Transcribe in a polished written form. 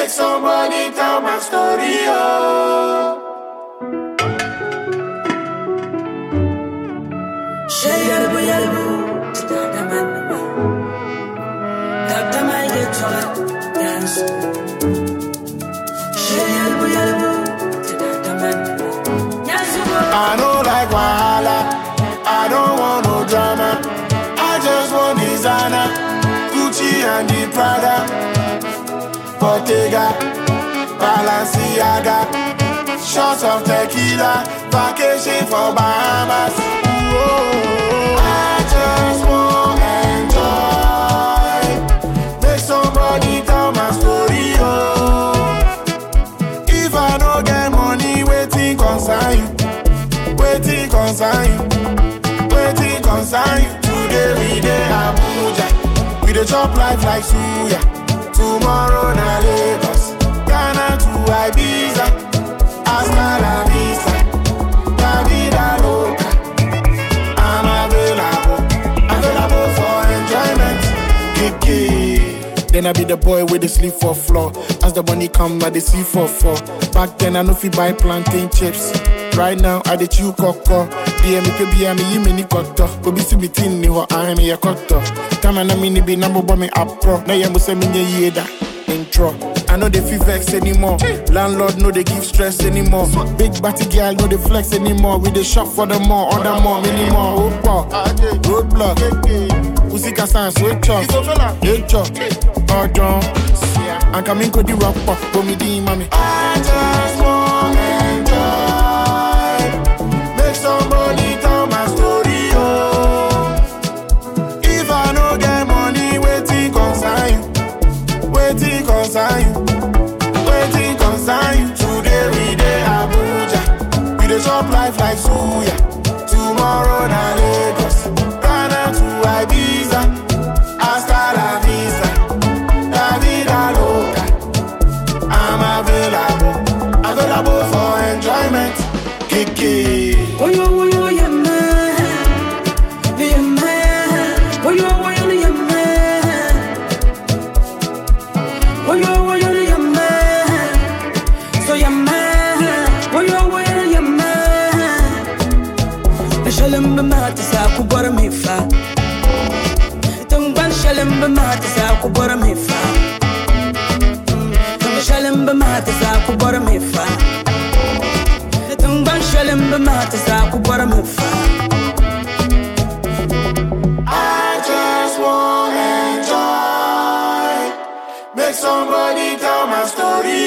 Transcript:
Make somebody tell my story, oh. I don't like wahala, I don't want no drama. I just want designer, Gucci and the Prada, Bottega, Balenciaga, shots of tequila, vacation for Bahamas. Whoa, I just want enjoy. Make somebody tell my story, oh. If I don't get money, waiting concern you. Waiting concern you, waiting concern you. Today we dey Abuja, we dey chop life like suya. Tomorrow na Lagos, Ghana to Ibiza, hasta la vista, la vida loca. I'm available for enjoyment. Kiki. Then I be the boy with the sleep for floor. As the money come, I dey see for four. Back then I no fit buy plantain chips. Right now, I dey chew cocoa. BM me mini koto. Go be see me tin ni ho I me a koto. Time na me ni be number one me up pro. Na ya mo say me nye da intro. I know they feel vex anymore. Landlord no they give stress anymore. Big batty girl no they flex anymore. We dey shop for the more, order more, many more. Roadblock. Usika sans switch off. Pardon. I'm coming to the rock pop. Go me di mami. I just want enjoy. Make somebody tell my story, oh. If I no get money, waiting concern you. Waiting concern you. Waiting concern you. Today we dey Abuja, we dey chop life like suya. Tomorrow na Lagos, Ghana to Ibiza, hasta la vista, la vida loca. I'm available for enjoyment. Kiki. Oh yo, yeah man, yeah man. Oh yo, yeah man. Oh yo, yeah man. So yeah man. Oh yo, yeah man. Shalom b'mat sa kubora mifa. Tungban shalom b'mat sa kubora mifa. Shalom b'mat sa kubora mifa. Tungban shalom b'mat sa kubora mifa. I just want enjoy. Make somebody tell my story,